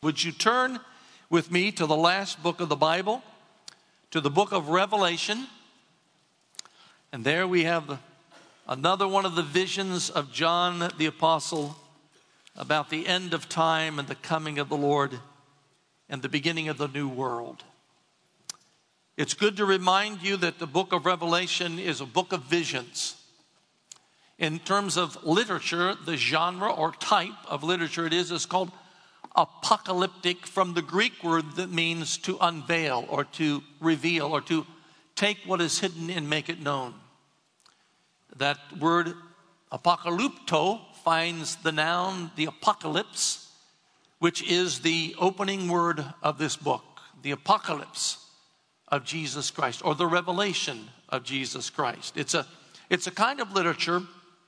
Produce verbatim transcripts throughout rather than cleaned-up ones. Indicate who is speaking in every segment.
Speaker 1: Would you turn with me to the last book of the Bible, to the book of Revelation? And there we have another one of the visions of John the Apostle about the end of time and the coming of the Lord and the beginning of the new world. It's good to remind you that the book of Revelation is a book of visions. In terms of literature, the genre or type of literature it is is called apocalyptic, from the Greek word that means to unveil or to reveal or to take what is hidden and make it known. That word apocalypto finds the noun, the apocalypse, which is the opening word of this book, the apocalypse of Jesus Christ, or the revelation of Jesus Christ. It's a, it's a kind of literature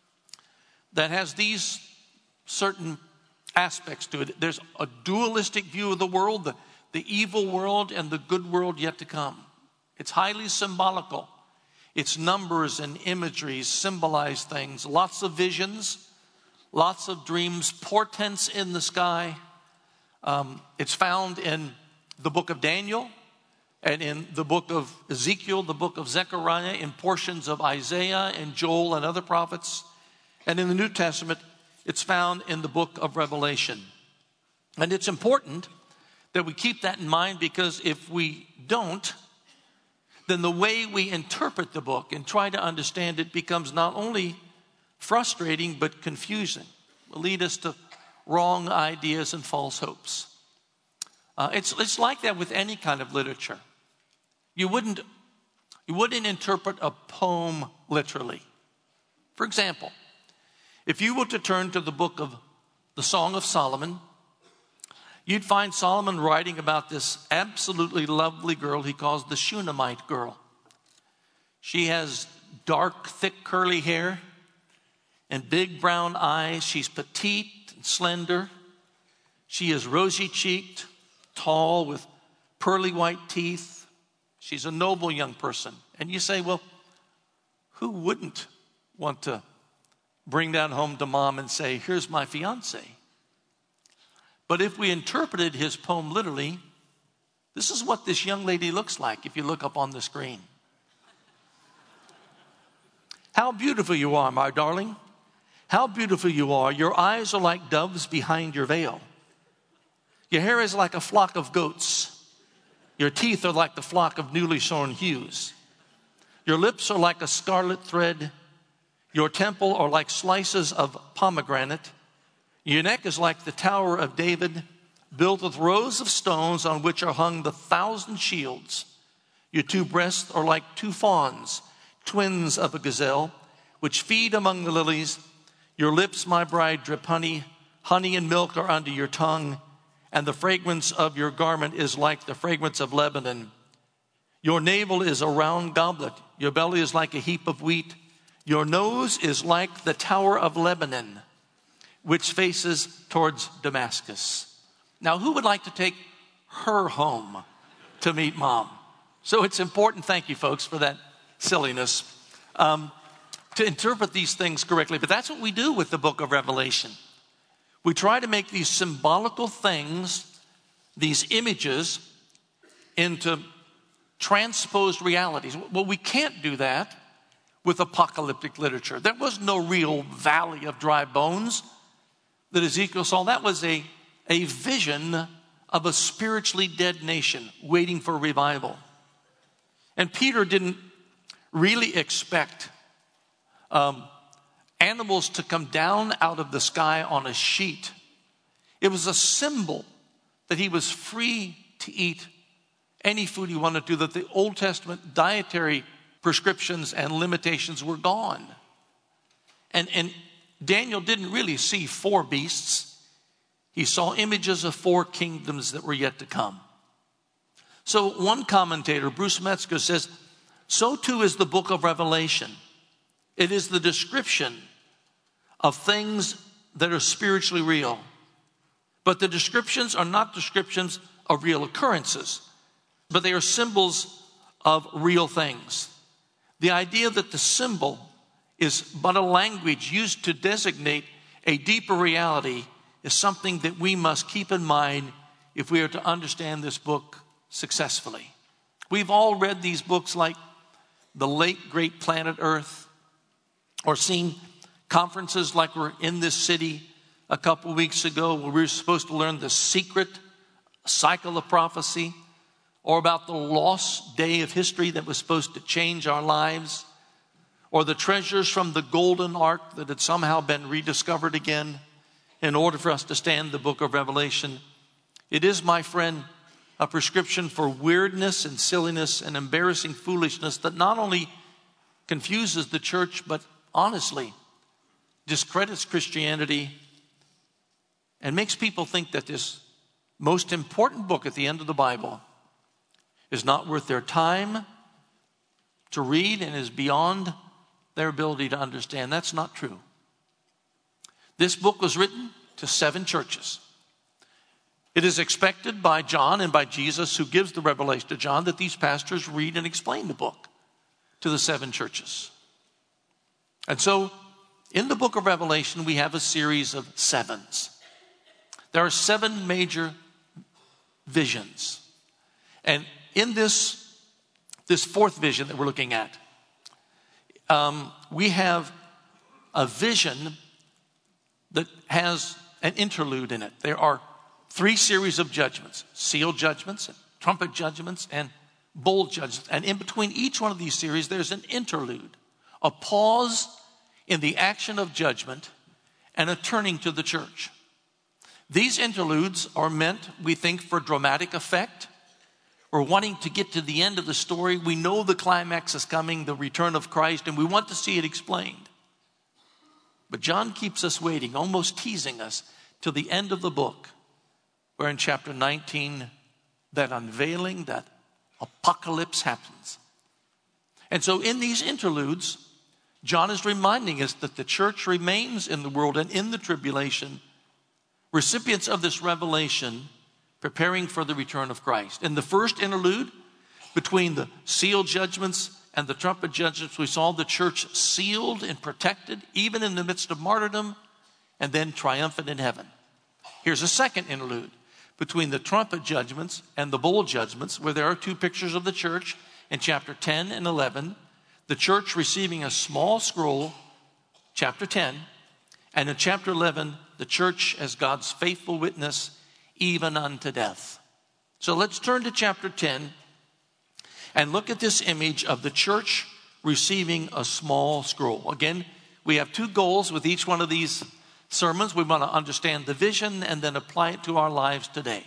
Speaker 1: that has these certain aspects to it. There's a dualistic view of the world, the, the evil world and the good world yet to come. It's highly symbolical. Its numbers and imageries symbolize things. Lots of visions, lots of dreams, portents in the sky. Um, it's found in the book of Daniel and in the book of Ezekiel, the book of Zechariah, in portions of Isaiah and Joel and other prophets. And in the New Testament, it's found in the book of Revelation. And it's important that we keep that in mind, because if we don't, then the way we interpret the book and try to understand it becomes not only frustrating but confusing. It will lead us to wrong ideas and false hopes. Uh, it's, it's like that with any kind of literature. You wouldn't, you wouldn't interpret a poem literally. For example, if you were to turn to the book of the Song of Solomon, you'd find Solomon writing about this absolutely lovely girl he calls the Shunammite girl. She has dark, thick, curly hair and big brown eyes. She's petite and slender. She is rosy-cheeked, tall, with pearly white teeth. She's a noble young person. And you say, well, who wouldn't want to bring that home to mom and say, here's my fiance? But if we interpreted his poem literally, this is what this young lady looks like if you look up on the screen. How beautiful you are, my darling. How beautiful you are. Your eyes are like doves behind your veil. Your hair is like a flock of goats. Your teeth are like the flock of newly shorn ewes. Your lips are like a scarlet thread. Your temple are like slices of pomegranate. Your neck is like the Tower of David, built with rows of stones on which are hung the thousand shields. Your two breasts are like two fawns, twins of a gazelle, which feed among the lilies. Your lips, my bride, drip honey. Honey and milk are under your tongue, and the fragrance of your garment is like the fragrance of Lebanon. Your navel is a round goblet. Your belly is like a heap of wheat. Your nose is like the Tower of Lebanon, which faces towards Damascus. Now, who would like to take her home to meet mom? So it's important, thank you folks for that silliness, um, to interpret these things correctly. But that's what we do with the book of Revelation. We try to make these symbolical things, these images, into transposed realities. Well, we can't do that with apocalyptic literature. There was no real valley of dry bones that Ezekiel saw. That was a, a vision of a spiritually dead nation waiting for revival. And Peter didn't really expect um, animals to come down out of the sky on a sheet. It was a symbol that he was free to eat any food he wanted to, that the Old Testament dietary prescriptions and limitations were gone. And, and Daniel didn't really see four beasts. He saw images of four kingdoms that were yet to come. So one commentator, Bruce Metzger, says, so too is the book of Revelation. It is the description of things that are spiritually real. But the descriptions are not descriptions of real occurrences, but they are symbols of real things. The idea that the symbol is but a language used to designate a deeper reality is something that we must keep in mind if we are to understand this book successfully. We've all read these books like The Late Great Planet Earth, or seen conferences like we're in this city a couple of weeks ago where we were supposed to learn the secret cycle of prophecy, or about the lost day of history that was supposed to change our lives, or the treasures from the golden ark that had somehow been rediscovered again in order for us to stand the book of Revelation. It is, my friend, a prescription for weirdness and silliness and embarrassing foolishness that not only confuses the church, but honestly discredits Christianity and makes people think that this most important book at the end of the Bible is not worth their time to read and is beyond their ability to understand. That's not true. This book was written to seven churches. It is expected by John and by Jesus, who gives the revelation to John, that these pastors read and explain the book to the seven churches. And so, in the book of Revelation, we have a series of sevens. There are seven major visions. And in this, this fourth vision that we're looking at, um, we have a vision that has an interlude in it. There are three series of judgments: seal judgments, and trumpet judgments, and bowl judgments. And in between each one of these series, there's an interlude, a pause in the action of judgment and a turning to the church. These interludes are meant, we think, for dramatic effect. We're wanting to get to the end of the story. We know the climax is coming, the return of Christ, and we want to see it explained. But John keeps us waiting, almost teasing us, till the end of the book, where in chapter nineteen, that unveiling, that apocalypse happens. And so in these interludes, John is reminding us that the church remains in the world and in the tribulation, recipients of this revelation, preparing for the return of Christ. In the first interlude, between the seal judgments and the trumpet judgments, we saw the church sealed and protected, even in the midst of martyrdom, and then triumphant in heaven. Here's a second interlude between the trumpet judgments and the bowl judgments, where there are two pictures of the church in chapter ten and eleven. The church receiving a small scroll, chapter ten, and in chapter eleven, the church as God's faithful witness, even unto death. So let's turn to chapter ten and look at this image of the church receiving a small scroll. Again, we have two goals with each one of these sermons. We want to understand the vision and then apply it to our lives today.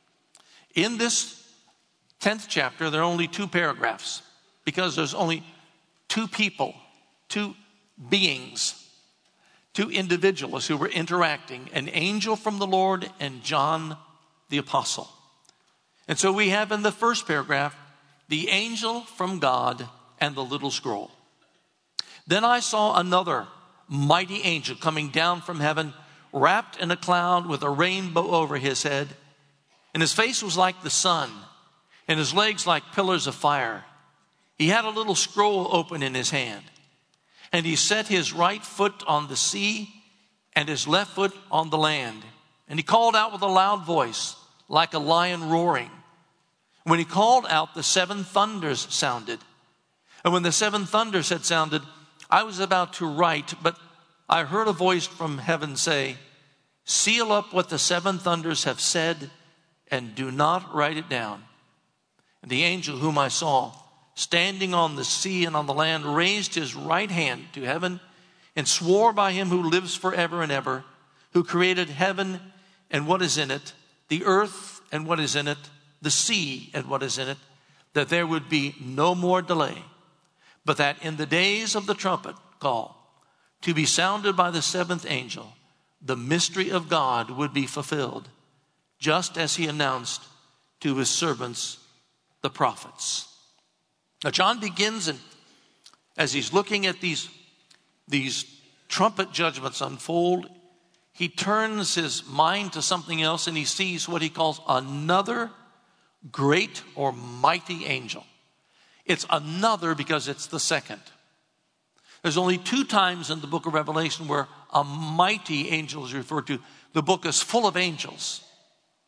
Speaker 1: In this tenth chapter, there are only two paragraphs because there's only two people, two beings, two individuals who were interacting, an angel from the Lord and John the apostle. And so we have in the first paragraph, the angel from God and the little scroll. Then I saw another mighty angel coming down from heaven, wrapped in a cloud with a rainbow over his head. And his face was like the sun, and his legs like pillars of fire. He had a little scroll open in his hand. And he set his right foot on the sea and his left foot on the land. And he called out with a loud voice, like a lion roaring. When he called out, the seven thunders sounded. And when the seven thunders had sounded, I was about to write, but I heard a voice from heaven say, seal up what the seven thunders have said and do not write it down. And the angel whom I saw standing on the sea and on the land raised his right hand to heaven and swore by him who lives forever and ever, who created heaven and what is in it, the earth and what is in it, the sea and what is in it, that there would be no more delay, but that in the days of the trumpet call to be sounded by the seventh angel, the mystery of God would be fulfilled, just as he announced to his servants, the prophets. Now John begins, and as he's looking at these, these trumpet judgments unfold, he turns his mind to something else and he sees what he calls another great or mighty angel. It's another because it's the second. There's only two times in the book of Revelation where a mighty angel is referred to. The book is full of angels.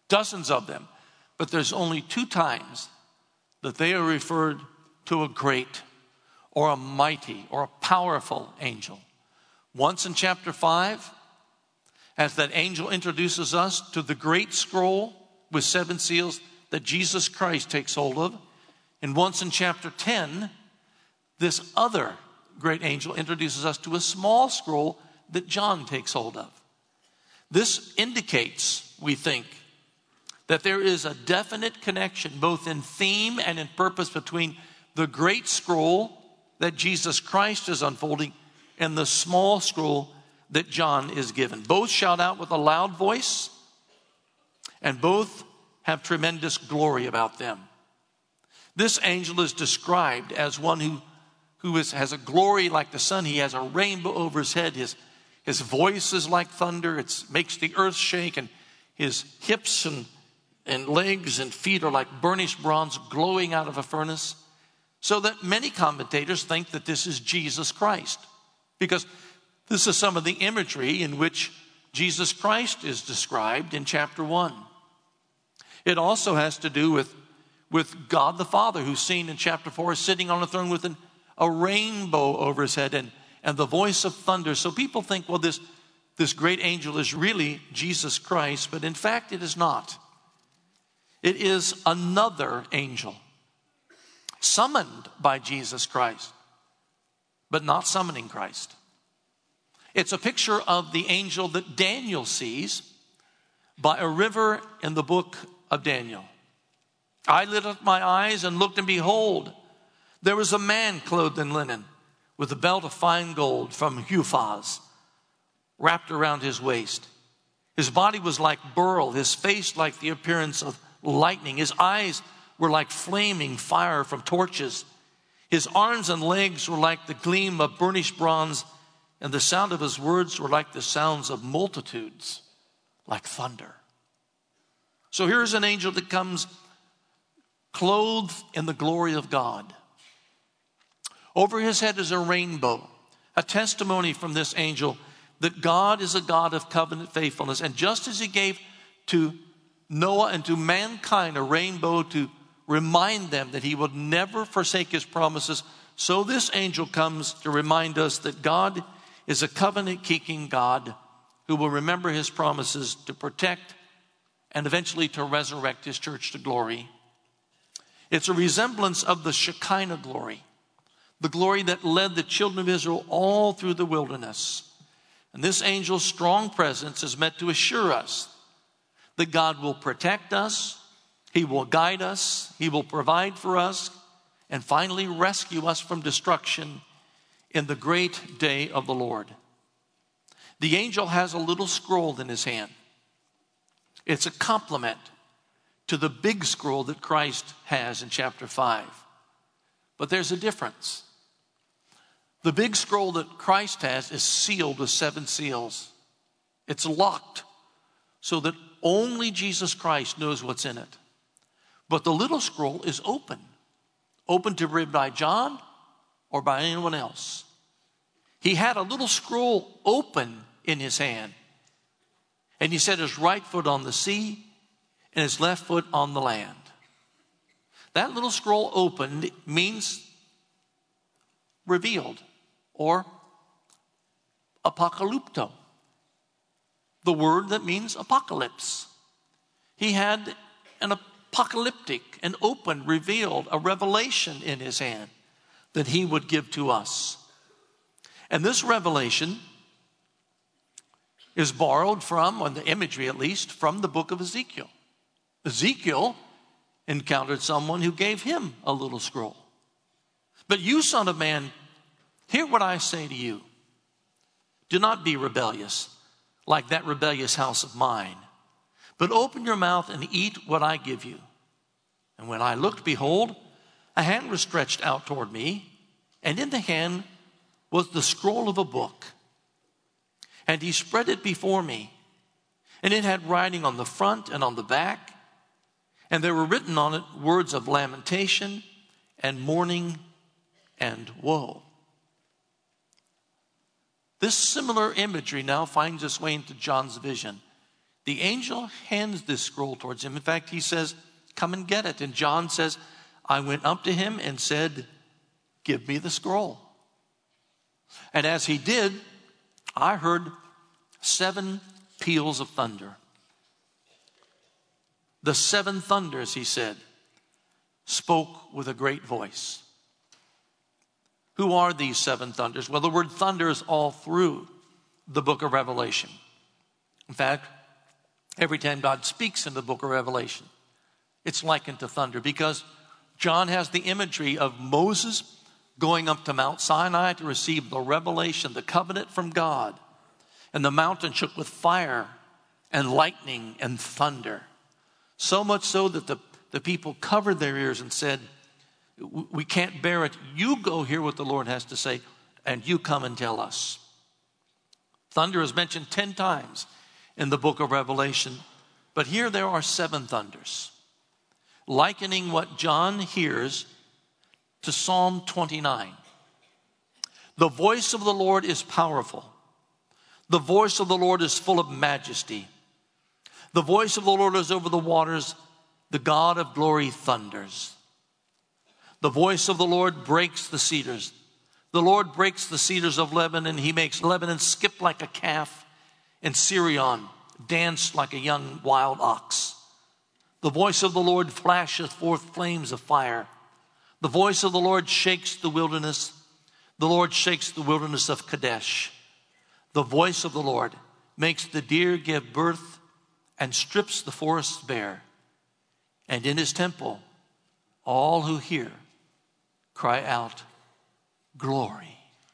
Speaker 1: dozens of them. But there's only two times that they are referred to a great or a mighty or a powerful angel. Once in chapter five, as that angel introduces us to the great scroll with seven seals that Jesus Christ takes hold of. And once in chapter ten, this other great angel introduces us to a small scroll that John takes hold of. This indicates, we think, that there is a definite connection both in theme and in purpose between the great scroll that Jesus Christ is unfolding and the small scroll that John is given. Both shout out with a loud voice, and both have tremendous glory about them. This angel is described as one who, who is, has a glory like the sun. He has a rainbow over his head. His, his voice is like thunder. It makes the earth shake, and his hips and, and legs and feet are like burnished bronze glowing out of a furnace. So that many commentators think that this is Jesus Christ, because this is some of the imagery in which Jesus Christ is described in chapter one. It also has to do with, with God the Father, who's seen in chapter four sitting on a throne with an, a rainbow over his head and, and the voice of thunder. So people think, well, this, this great angel is really Jesus Christ, but in fact it is not. It is another angel summoned by Jesus Christ, but not summoning Christ. It's a picture of the angel that Daniel sees by a river in the book of Daniel. I lifted up my eyes and looked, and behold, there was a man clothed in linen with a belt of fine gold from Uphaz wrapped around his waist. His body was like beryl, his face like the appearance of lightning. His eyes were like flaming fire from torches. His arms and legs were like the gleam of burnished bronze, and the sound of his words were like the sounds of multitudes, like thunder. So here's an angel that comes clothed in the glory of God. Over his head is a rainbow, a testimony from this angel that God is a God of covenant faithfulness. And just as he gave to Noah and to mankind a rainbow to remind them that he would never forsake his promises, so this angel comes to remind us that God is a covenant-keeping God who will remember his promises to protect and eventually to resurrect his church to glory. It's a resemblance of the Shekinah glory, the glory that led the children of Israel all through the wilderness. And this angel's strong presence is meant to assure us that God will protect us, he will guide us, he will provide for us, and finally rescue us from destruction in the great day of the Lord. The angel has a little scroll in his hand. It's a complement to the big scroll that Christ has in chapter five. But there's a difference. The big scroll that Christ has is sealed with seven seals. It's locked so that only Jesus Christ knows what's in it. But the little scroll is open, open to be read by John or by anyone else. He had a little scroll open in his hand, and he set his right foot on the sea and his left foot on the land. That little scroll opened means revealed or apocalypto, the word that means apocalypse. He had an apocalyptic, an open, revealed, a revelation in his hand that he would give to us. And this revelation is borrowed from, or the imagery at least, from the book of Ezekiel. Ezekiel encountered someone who gave him a little scroll. But you, son of man, hear what I say to you. Do not be rebellious like that rebellious house of mine, but open your mouth and eat what I give you. And when I looked, behold, a hand was stretched out toward me, and in the hand was the scroll of a book. And he spread it before me, and it had writing on the front and on the back, and there were written on it words of lamentation and mourning and woe. This similar imagery now finds its way into John's vision. the angel hands this scroll towards him. In fact, he says, come and get it. And John says, I went up to him and said, give me the scroll. And as he did, I heard seven peals of thunder. The seven thunders, he said, spoke with a great voice. Who are these seven thunders? Well, the word thunder is all through the book of Revelation. In fact, every time God speaks in the book of Revelation, it's likened to thunder, because John has the imagery of Moses going up to Mount Sinai to receive the revelation, the covenant from God. And the mountain shook with fire and lightning and thunder. So much so that the, the people covered their ears and said, we can't bear it. You go hear what the Lord has to say, and you come and tell us. Thunder is mentioned ten times in the book of Revelation, but here there are seven thunders, likening what John hears to Psalm twenty-nine. The voice of the Lord is powerful. The voice of the Lord is full of majesty. The voice of the Lord is over the waters. The God of glory thunders. The voice of the Lord breaks the cedars. The Lord breaks the cedars of Lebanon. He makes Lebanon skip like a calf, and Sirion dance like a young wild ox. The voice of the Lord flasheth forth flames of fire. The voice of the Lord shakes the wilderness. The Lord shakes the wilderness of Kadesh. The voice of the Lord makes the deer give birth and strips the forests bare. And in his temple, all who hear cry out, glory.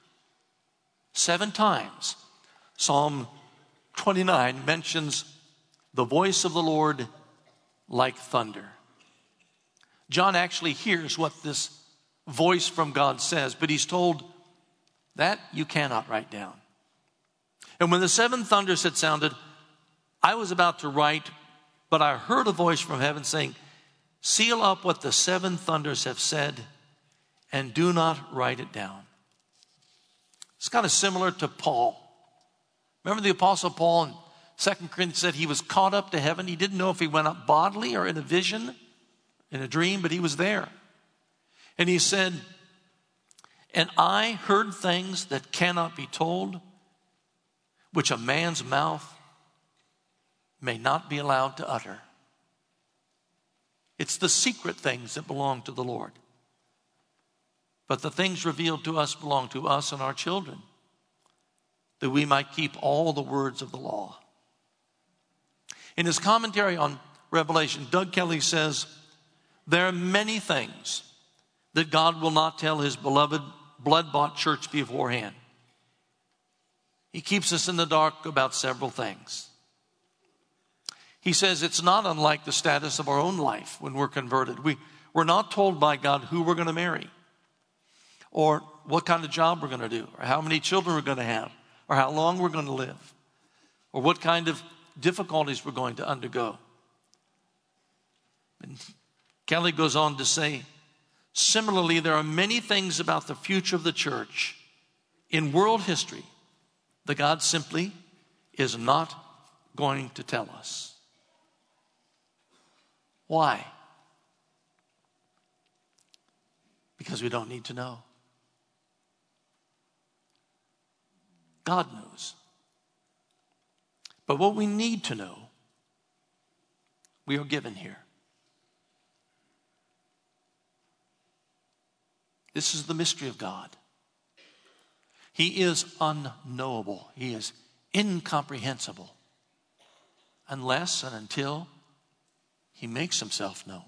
Speaker 1: Seven times, Psalm twenty-nine mentions the voice of the Lord like thunder. John actually hears what this voice from God says, but he's told that you cannot write down. And when the seven thunders had sounded, I was about to write, but I heard a voice from heaven saying, seal up what the seven thunders have said and do not write it down. It's kind of similar to Paul. Remember the Apostle Paul in Second Corinthians said he was caught up to heaven. He didn't know if he went up bodily or in a vision, in a dream, but he was there. And he said, and I heard things that cannot be told, which a man's mouth may not be allowed to utter. It's the secret things that belong to the Lord. But the things revealed to us belong to us and our children, that we might keep all the words of the law. In his commentary on Revelation, Doug Kelly says, there are many things that God will not tell his beloved blood-bought church beforehand. He keeps us in the dark about several things. He says it's not unlike the status of our own life when we're converted. We, we're not told by God who we're going to marry, or what kind of job we're going to do, or how many children we're going to have, or how long we're going to live, or what kind of difficulties we're going to undergo. And Kelly goes on to say, similarly, there are many things about the future of the church in world history that God simply is not going to tell us. Why? Because we don't need to know. God knows. But what we need to know, we are given here. This is the mystery of God. He is unknowable. He is incomprehensible unless and until he makes himself known.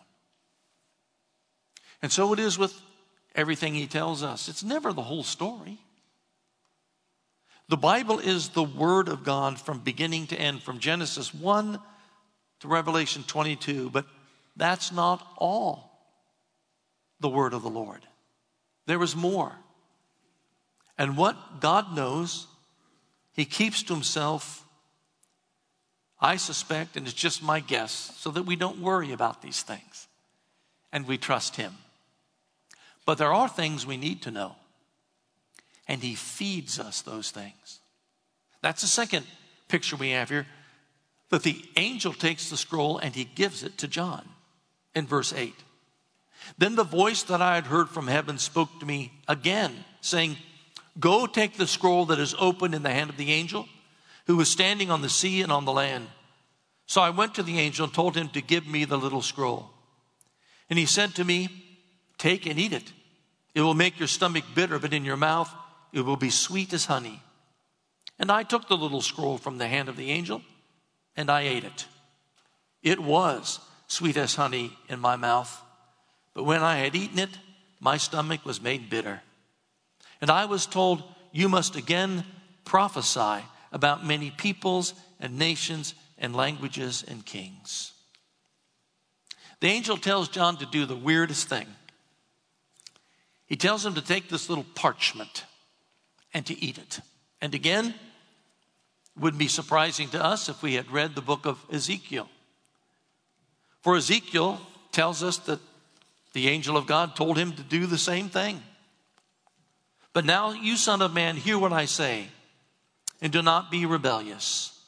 Speaker 1: And so it is with everything he tells us. It's never the whole story. The Bible is the Word of God from beginning to end, from Genesis one to Revelation twenty-two. But that's not all the Word of the Lord. There is more. And what God knows, he keeps to himself, I suspect, and it's just my guess, so that we don't worry about these things and we trust him. But there are things we need to know, and he feeds us those things. That's the second picture we have here. that the angel takes the scroll and he gives it to John in verse eight. Then the voice that I had heard from heaven spoke to me again, saying, go take the scroll that is open in the hand of the angel who was standing on the sea and on the land. So I went to the angel and told him to give me the little scroll. And he said to me, take and eat it. It will make your stomach bitter, but in your mouth it will be sweet as honey. And I took the little scroll from the hand of the angel and I ate it. It was sweet as honey in my mouth, but when I had eaten it, my stomach was made bitter. And I was told, you must again prophesy about many peoples and nations and languages and kings. The angel tells John to do the weirdest thing. He tells him to take this little parchment and to eat it. And again, it wouldn't be surprising to us if we had read the book of Ezekiel. For Ezekiel tells us that the angel of God told him to do the same thing. But now, you son of man, hear what I say, and do not be rebellious.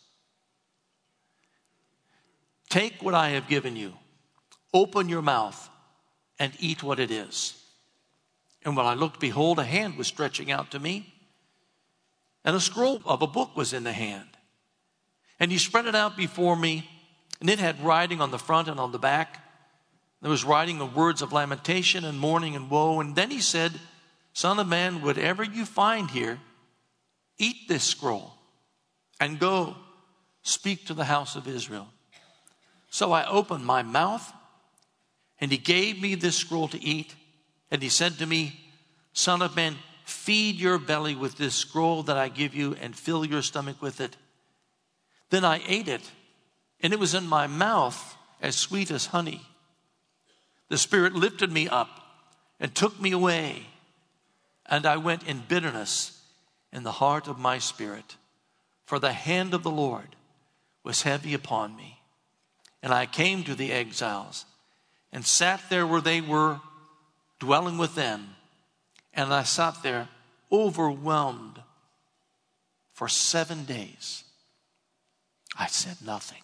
Speaker 1: Take what I have given you, open your mouth, and eat what it is. And when I looked, behold, a hand was stretching out to me, and a scroll of a book was in the hand. And he spread it out before me, and it had writing on the front and on the back. There was writing the words of lamentation and mourning and woe. And then he said, son of man, whatever you find here, eat this scroll and go speak to the house of Israel. So I opened my mouth, and he gave me this scroll to eat. And he said to me, son of man, feed your belly with this scroll that I give you and fill your stomach with it. Then I ate it, and it was in my mouth as sweet as honey. The Spirit lifted me up and took me away, and I went in bitterness in the heart of my spirit, for the hand of the Lord was heavy upon me. And I came to the exiles and sat there where they were, dwelling with them. And I sat there overwhelmed for seven days. I said nothing.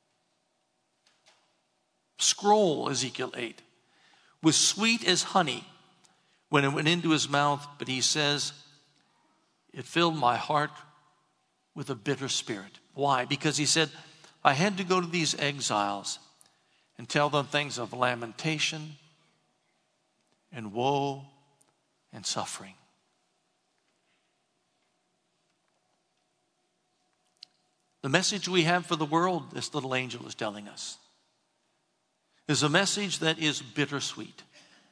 Speaker 1: Scroll, Ezekiel eight, was sweet as honey when it went into his mouth, but he says, it filled my heart with a bitter spirit. Why? Because he said, I had to go to these exiles and tell them things of lamentation and woe and suffering. The message we have for the world, this little angel is telling us, is a message that is bittersweet.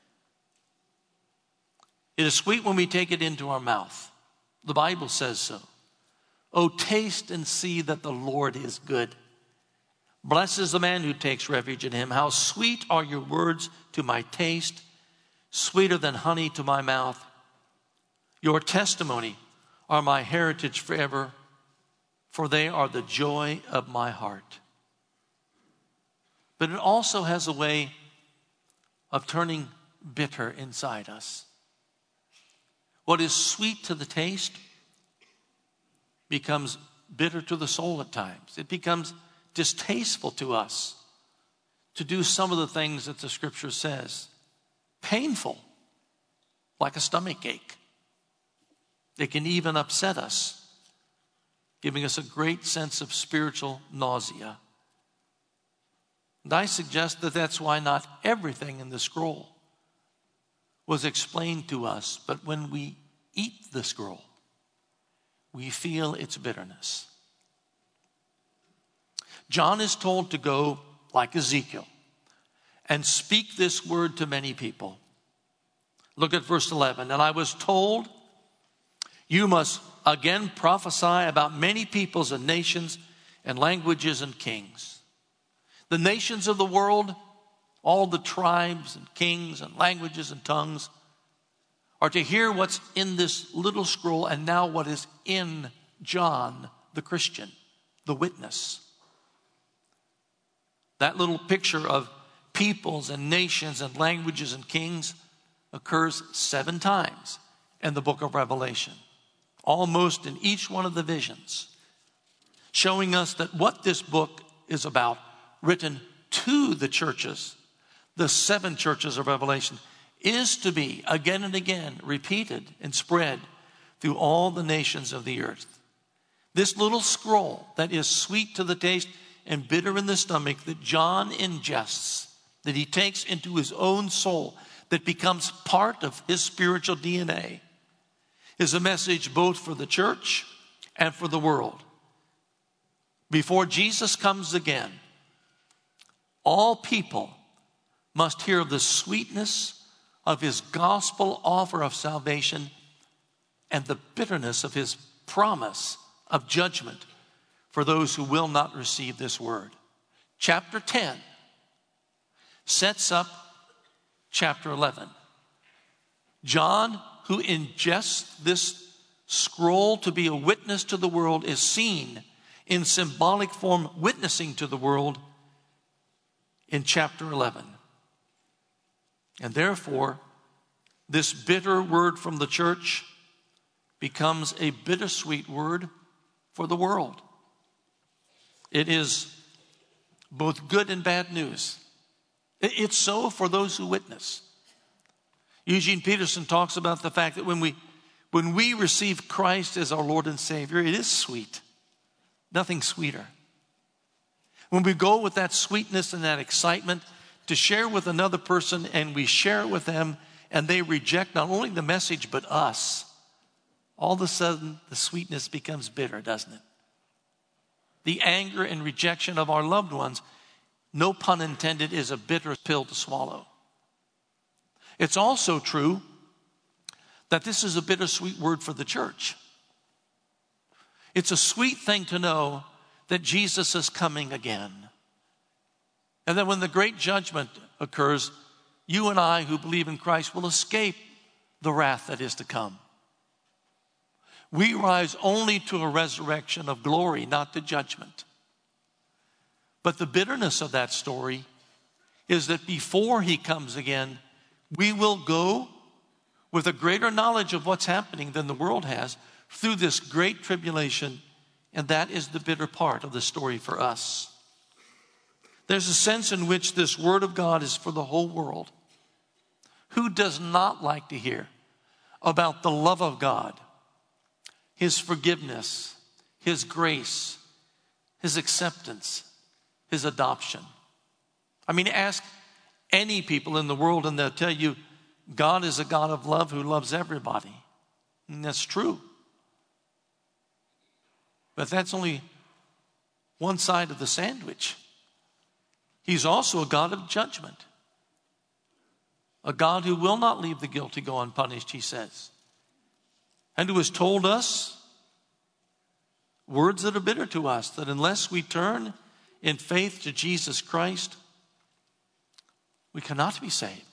Speaker 1: It is sweet when we take it into our mouth. The Bible says so. Oh, taste and see that the Lord is good. Blessed is the man who takes refuge in him. How sweet are your words to my taste, sweeter than honey to my mouth. Your testimony are my heritage forever, for they are the joy of my heart. But it also has a way of turning bitter inside us. What is sweet to the taste becomes bitter to the soul at times. It becomes distasteful to us to do some of the things that the scripture says. Painful, like a stomach ache. It can even upset us, giving us a great sense of spiritual nausea. And I suggest that that's why not everything in the scroll was explained to us, but when we eat the scroll, we feel its bitterness. John is told to go, like Ezekiel, and speak this word to many people. Look at verse eleven. And I was told, you must again prophesy about many peoples and nations and languages and kings. The nations of the world, all the tribes and kings and languages and tongues, are to hear what's in this little scroll and now what is in John, the Christian, the witness. That little picture of peoples and nations and languages and kings occurs seven times in the book of Revelation, almost in each one of the visions, showing us that what this book is about, written to the churches, the seven churches of Revelation, is to be again and again repeated and spread through all the nations of the earth. This little scroll that is sweet to the taste and bitter in the stomach that John ingests, that he takes into his own soul, that becomes part of his spiritual D N A, is a message both for the church and for the world. Before Jesus comes again, all people must hear of the sweetness of his gospel offer of salvation and the bitterness of his promise of judgment for those who will not receive this word. Chapter ten sets up chapter eleven. John, who ingests this scroll to be a witness to the world, is seen in symbolic form witnessing to the world in chapter eleven. And therefore, this bitter word from the church becomes a bittersweet word for the world. It is both good and bad news. It's so for those who witness. Eugene Peterson talks about the fact that when we, when we receive Christ as our Lord and Savior, it is sweet. Nothing sweeter. When we go with that sweetness and that excitement to share with another person, and we share it with them, and they reject not only the message but us, all of a sudden the sweetness becomes bitter, doesn't it? The anger and rejection of our loved ones, no pun intended, is a bitter pill to swallow. It's also true that this is a bittersweet word for the church. It's a sweet thing to know that Jesus is coming again. And that when the great judgment occurs, you and I who believe in Christ will escape the wrath that is to come. We rise only to a resurrection of glory, not to judgment. But the bitterness of that story is that before he comes again, we will go with a greater knowledge of what's happening than the world has through this great tribulation, and that is the bitter part of the story for us. There's a sense in which this word of God is for the whole world. Who does not like to hear about the love of God, his forgiveness, his grace, his acceptance, his adoption? I mean, ask any people in the world and they'll tell you God is a God of love who loves everybody. And that's true. But that's only one side of the sandwich. He's also a God of judgment. A God who will not leave the guilty go unpunished, he says. And who has told us words that are bitter to us, that unless we turn in faith to Jesus Christ, we cannot be saved.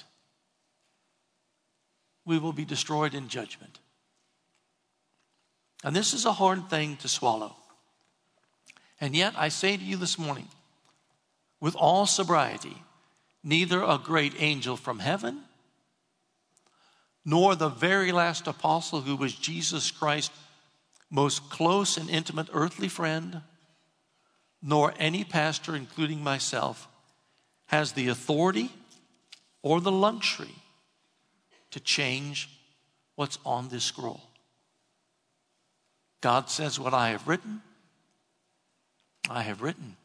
Speaker 1: We will be destroyed in judgment. And this is a hard thing to swallow. And yet I say to you this morning, with all sobriety, neither a great angel from heaven, nor the very last apostle who was Jesus Christ's most close and intimate earthly friend, nor any pastor, including myself, has the authority or the luxury to change what's on this scroll. God says, what I have written, I have written.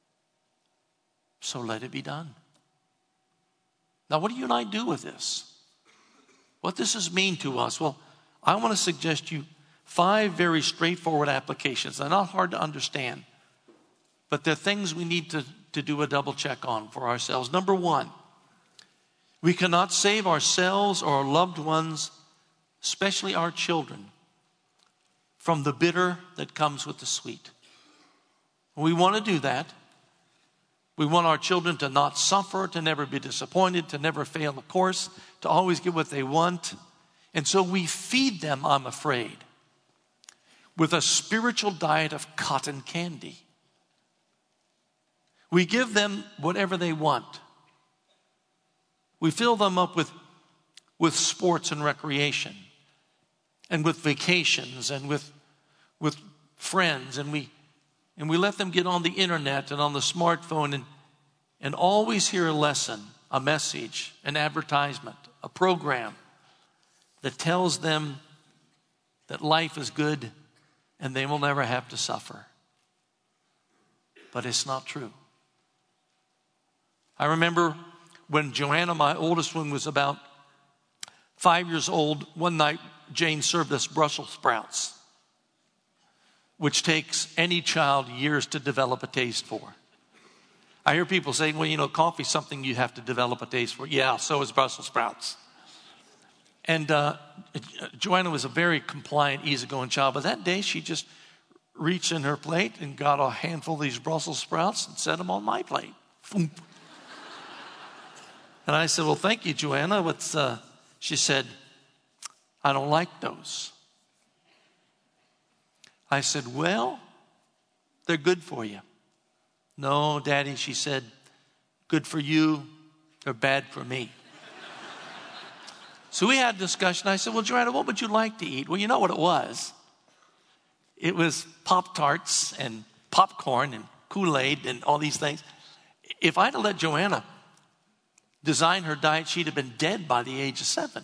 Speaker 1: So let it be done. Now, what do you and I do with this? What does this mean to us? Well, I want to suggest you five very straightforward applications. They're not hard to understand, but they're things we need to, to do a double check on for ourselves. Number one, we cannot save ourselves or our loved ones, especially our children, from the bitter that comes with the sweet. We want to do that. We want our children to not suffer, to never be disappointed, to never fail the course, to always get what they want. And so we feed them, I'm afraid, with a spiritual diet of cotton candy. We give them whatever they want. We fill them up with, with sports and recreation, and with vacations, and with, with friends, and we And we let them get on the internet and on the smartphone and, and always hear a lesson, a message, an advertisement, a program that tells them that life is good and they will never have to suffer. But it's not true. I remember when Joanna, my oldest one, was about five years old, one night Jane served us Brussels sprouts, which takes any child years to develop a taste for. I hear people say, well, you know, coffee's something you have to develop a taste for. Yeah, so is Brussels sprouts. And uh, Joanna was a very compliant, easygoing child, but that day she just reached in her plate and got a handful of these Brussels sprouts and set them on my plate. And I said, well, thank you, Joanna. What's, uh, she said, I don't like those. I said, well, they're good for you. No, Daddy, she said, good for you, they're bad for me. So we had a discussion. I said, well, Joanna, what would you like to eat? Well, you know what it was. It was Pop-Tarts and popcorn and Kool-Aid and all these things. If I'd have let Joanna design her diet, she'd have been dead by the age of seven.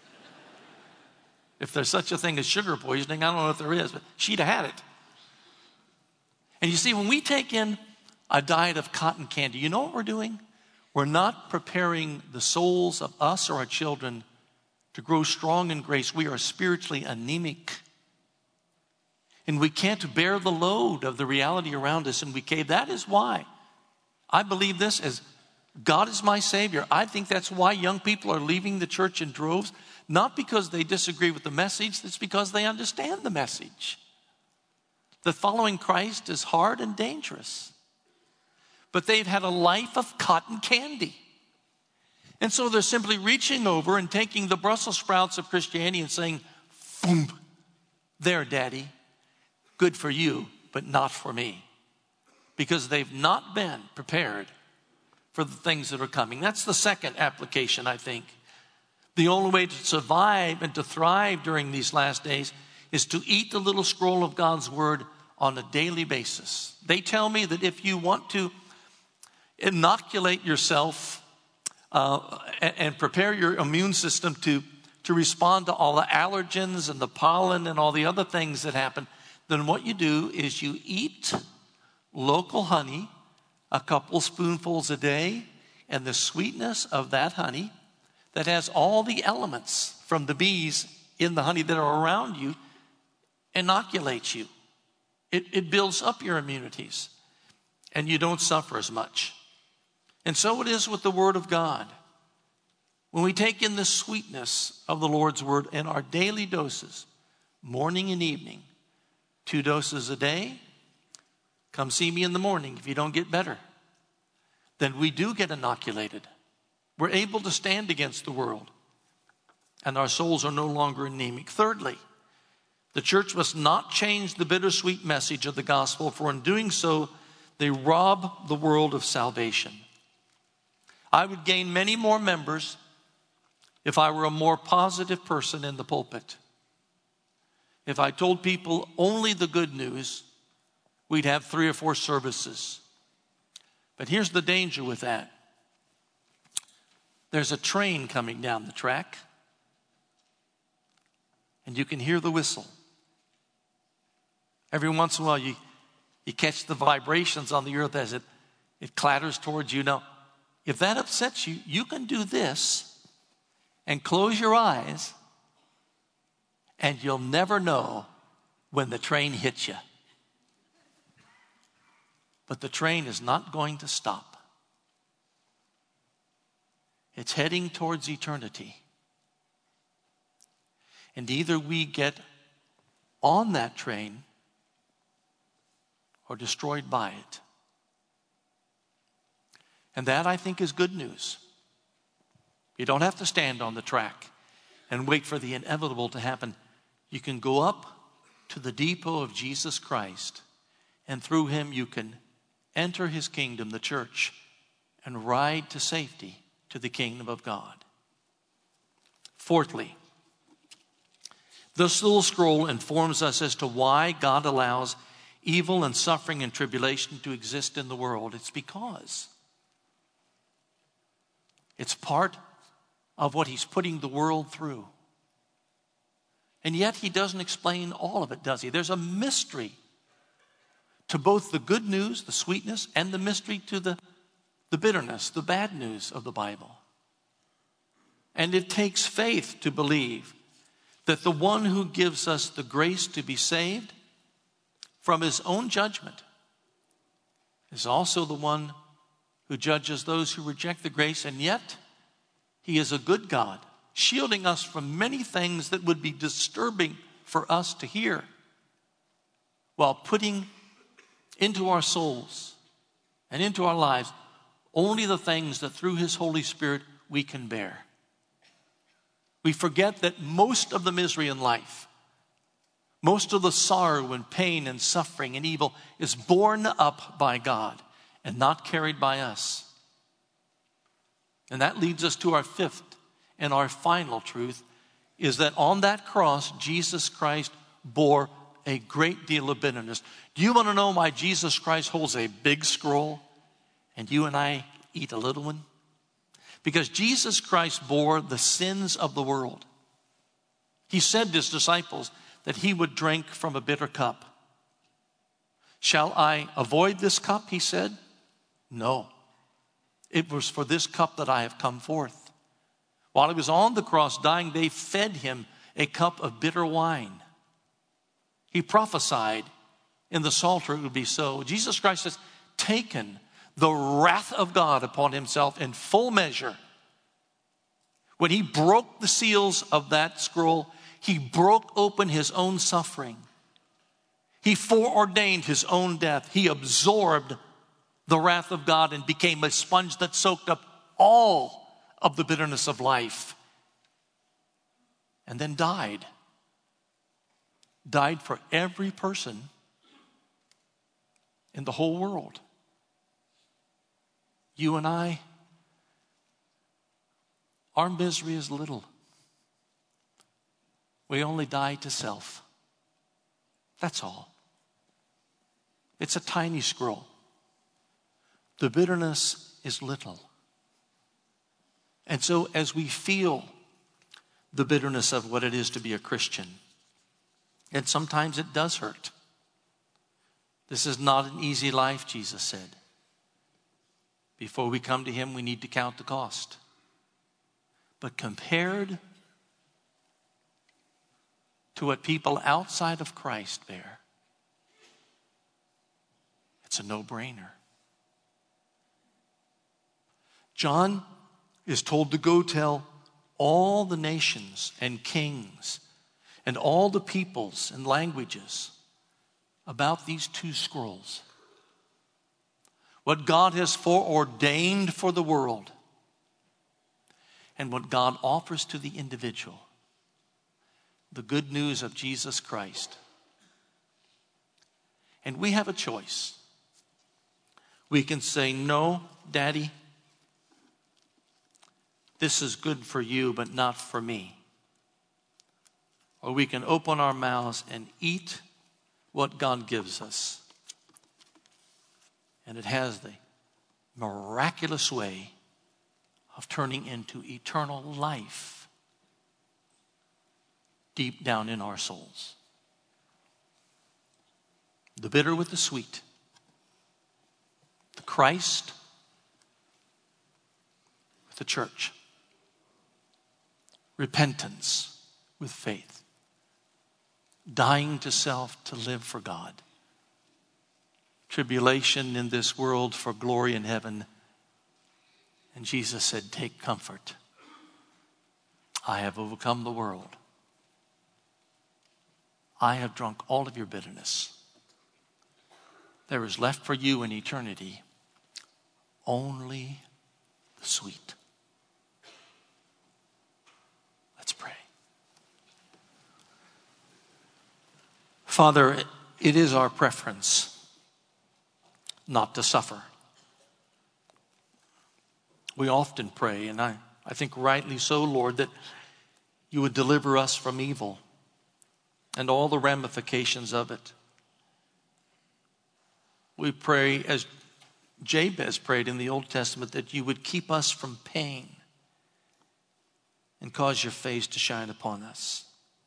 Speaker 1: If there's such a thing as sugar poisoning, I don't know if there is, but she'd have had it. And you see, when we take in a diet of cotton candy, you know what we're doing? We're not preparing the souls of us or our children to grow strong in grace. We are spiritually anemic. And we can't bear the load of the reality around us, and we cave. That is why I believe this as God is my Savior. I think that's why young people are leaving the church in droves. Not because they disagree with the message, it's because they understand the message. That following Christ is hard and dangerous. But they've had a life of cotton candy. And so they're simply reaching over and taking the Brussels sprouts of Christianity and saying, boom, there, Daddy, good for you, but not for me. Because they've not been prepared for the things that are coming. That's the second application, I think. The only way to survive and to thrive during these last days is to eat the little scroll of God's word on a daily basis. They tell me that if you want to inoculate yourself uh, and, and prepare your immune system to, to respond to all the allergens and the pollen and all the other things that happen, then what you do is you eat local honey, a couple spoonfuls a day, and the sweetness of that honey that has all the elements from the bees in the honey that are around you inoculates you. It, it builds up your immunities, and you don't suffer as much. And so it is with the Word of God. When we take in the sweetness of the Lord's Word in our daily doses, morning and evening, two doses a day, come see me in the morning if you don't get better, then we do get inoculated. We're able to stand against the world, and our souls are no longer anemic. Thirdly, the church must not change the bittersweet message of the gospel, for in doing so, they rob the world of salvation. I would gain many more members if I were a more positive person in the pulpit. If I told people only the good news, we'd have three or four services. But here's the danger with that. There's a train coming down the track, and you can hear the whistle. Every once in a while, you, you catch the vibrations on the earth as it, it clatters towards you. Now, if that upsets you, you can do this and close your eyes, and you'll never know when the train hits you. But the train is not going to stop. It's heading towards eternity. And either we get on that train or destroyed by it. And that, I think, is good news. You don't have to stand on the track and wait for the inevitable to happen. You can go up to the depot of Jesus Christ, and through him you can enter his kingdom, the church, and ride to safety to the kingdom of God. Fourthly, this little scroll informs us as to why God allows evil and suffering and tribulation to exist in the world? It's because it's part of what he's putting the world through. And yet he doesn't explain all of it, does he? There's a mystery to both the good news, the sweetness, and the mystery to the, the bitterness, the bad news of the Bible. And it takes faith to believe that the one who gives us the grace to be saved from his own judgment is also the one who judges those who reject the grace, and yet he is a good God, shielding us from many things that would be disturbing for us to hear, while putting into our souls and into our lives only the things that through his Holy Spirit we can bear. We forget that most of the misery in life, most of the sorrow and pain and suffering and evil is borne up by God and not carried by us. And that leads us to our fifth and our final truth, is that on that cross, Jesus Christ bore a great deal of bitterness. Do you want to know why Jesus Christ holds a big scroll and you and I eat a little one? Because Jesus Christ bore the sins of the world. He said to his disciples that he would drink from a bitter cup. Shall I avoid this cup, he said? No. It was for this cup that I have come forth. While he was on the cross dying, they fed him a cup of bitter wine. He prophesied in the Psalter it would be so. Jesus Christ has taken the wrath of God upon himself in full measure. When he broke the seals of that scroll, he broke open his own suffering. He foreordained his own death. He absorbed the wrath of God and became a sponge that soaked up all of the bitterness of life. And then died. Died for every person in the whole world. You and I, our misery is little. We only die to self. That's all. It's a tiny scroll. The bitterness is little. And so as we feel the bitterness of what it is to be a Christian, and sometimes it does hurt. This is not an easy life, Jesus said. Before we come to him, we need to count the cost. But compared to what people outside of Christ bear, it's a no-brainer. John is told to go tell all the nations and kings and all the peoples and languages about these two scrolls. What God has foreordained for the world and what God offers to the individual. The good news of Jesus Christ. And we have a choice. We can say, no, Daddy, this is good for you, but not for me. Or we can open our mouths and eat what God gives us. And it has the miraculous way of turning into eternal life deep down in our souls. The bitter with the sweet. The Christ with the church. Repentance with faith. Dying to self to live for God. Tribulation in this world for glory in heaven. And Jesus said, take comfort. I have overcome the world. I have drunk all of your bitterness. There is left for you in eternity only the sweet. Let's pray. Father, it is our preference not to suffer. We often pray, and I, I think rightly so, Lord, that you would deliver us from evil and all the ramifications of it. we pray as Jabez prayed in the Old Testament, that you would keep us from pain and cause your face to shine upon us.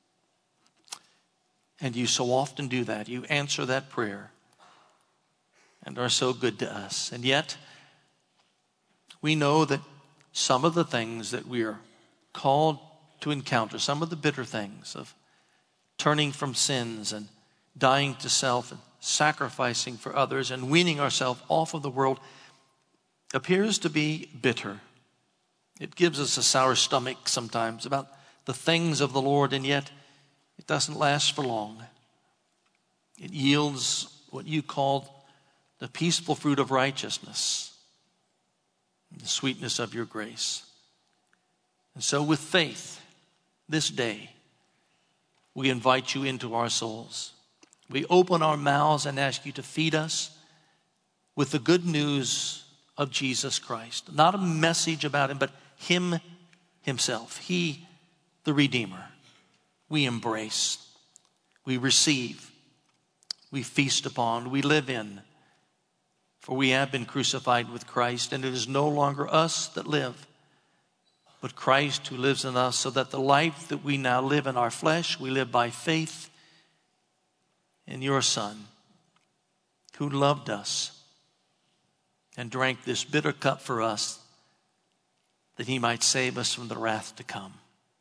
Speaker 1: And you so often do that. You answer that prayer and are so good to us. And yet, we know that some of the things that we are called to encounter, some of the bitter things of turning from sins and dying to self and sacrificing for others and weaning ourselves off of the world, appears to be bitter. It gives us a sour stomach sometimes about the things of the Lord, and yet it doesn't last for long. It yields what you called the peaceful fruit of righteousness, the sweetness of your grace. And so with faith, this day, we invite you into our souls. We open our mouths and ask you to feed us with the good news of Jesus Christ. Not a message about him, but him himself. He, the Redeemer. We embrace, we receive, we feast upon, we live in. For we have been crucified with Christ, and it is no longer us that live, but Christ who lives in us, so that the life that we now live in our flesh, we live by faith in your Son, who loved us and drank this bitter cup for us, that he might save us from the wrath to come.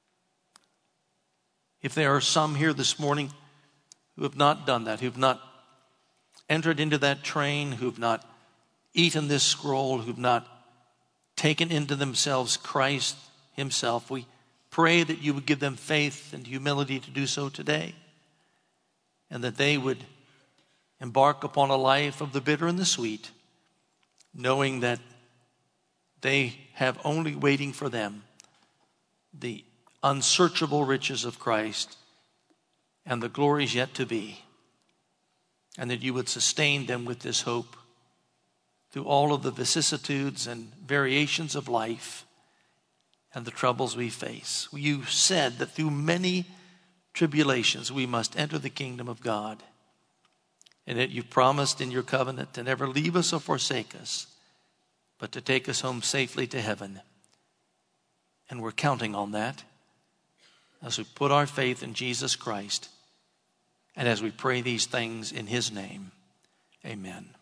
Speaker 1: If there are some here this morning who have not done that, who have not entered into that train, who have not eaten this scroll, who have not taken into themselves Christ himself, we pray that you would give them faith and humility to do so today, and that they would embark upon a life of the bitter and the sweet, knowing that they have only waiting for them the unsearchable riches of Christ and the glories yet to be, and that you would sustain them with this hope through all of the vicissitudes and variations of life and the troubles we face. You said that through many tribulations we must enter the kingdom of God, and that you promised in your covenant to never leave us or forsake us, but to take us home safely to heaven. And we're counting on that as we put our faith in Jesus Christ, and as we pray these things in his name. Amen.